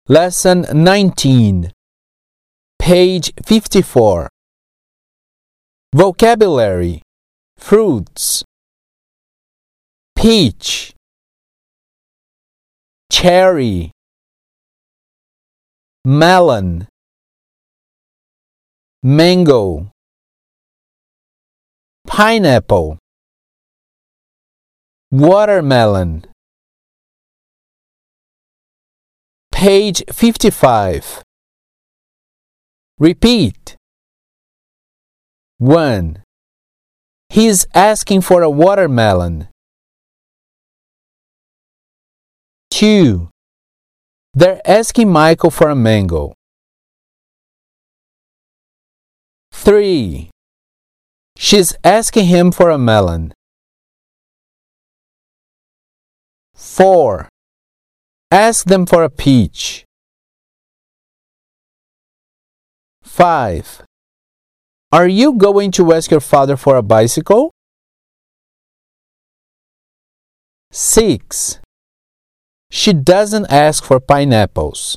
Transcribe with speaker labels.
Speaker 1: Lesson 19, page 54. Vocabulary: fruits, peach, cherry, melon, mango, pineapple, watermelon. Page 55. Repeat. 1. He's asking for a watermelon. 2. They're asking Michael for a mango. 3. She's asking him for a melon. 4. Ask them for a peach. 5. Are you going to ask your father for a bicycle? 6. She doesn't ask for pineapples.